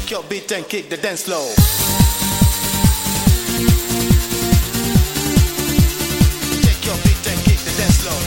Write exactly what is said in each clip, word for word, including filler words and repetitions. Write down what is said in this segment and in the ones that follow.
Take your beat and kick the dance floor. Take your beat and kick the dance floor.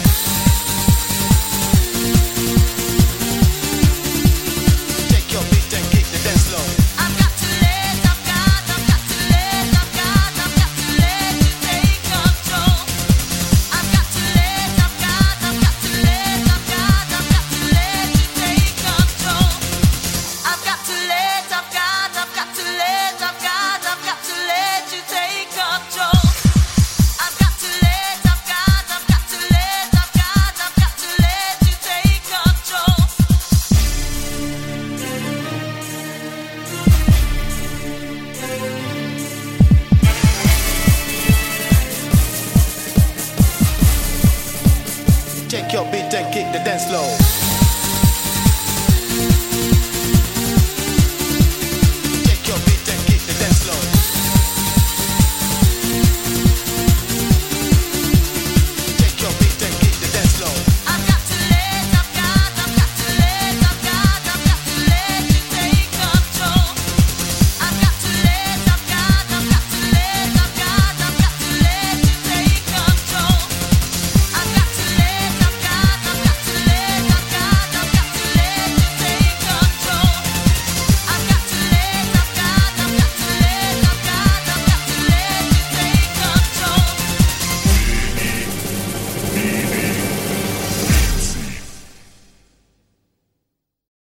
Take your beat and kick the dance floor. I've got to let, I've got, I've got to let, I've got, I've got to let you take control. I've got to let, I've got, I've got to let, I've got, I've got to let you take control. I've got to let, I've got, I've got to let, I've got, I've got to let you take control. I've got to let, I've got, I've got to let, I've got, I've got to let you take control. Take your beat and kick the dance floor.